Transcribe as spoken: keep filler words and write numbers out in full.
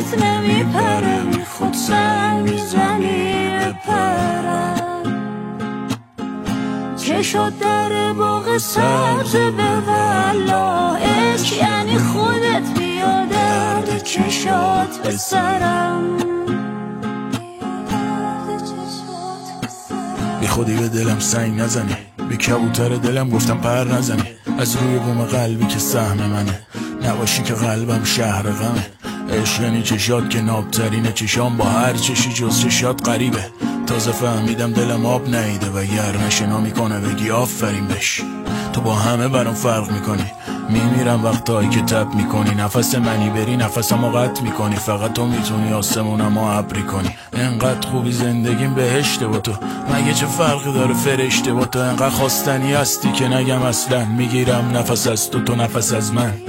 دلت نمیپره بی خود سنگ میزنی بپرم چشات در باغ سبز به والا عشق یعنی خودت بیا درد چشات به سرم بی خودی به دلم سنگ نزنی بی کبوتر دلم گفتم پر نزنی از روی بوم قلبی که سهم منه نباشی که قلبم شهر غمه عشق یعنی چشات که نابترینه چشام با هر چشی جز چشات غریبه تازه فهمیدم دلم آب نیده و گر نشنا میکنه بگی آفرین بش تو با همه برام فرق میکنی میمیرم وقتایی که تب میکنی نفس منی بری نفسمو قطع میکنی فقط تو میتونی آسمونمو ابری کنی انقدر خوبی زندگیم بهشته با تو مگه چه فرقی داره فرشته با تو انقدر خواستنی هستی که نگم اصلا میگیرم نفس از تو تو نفس از من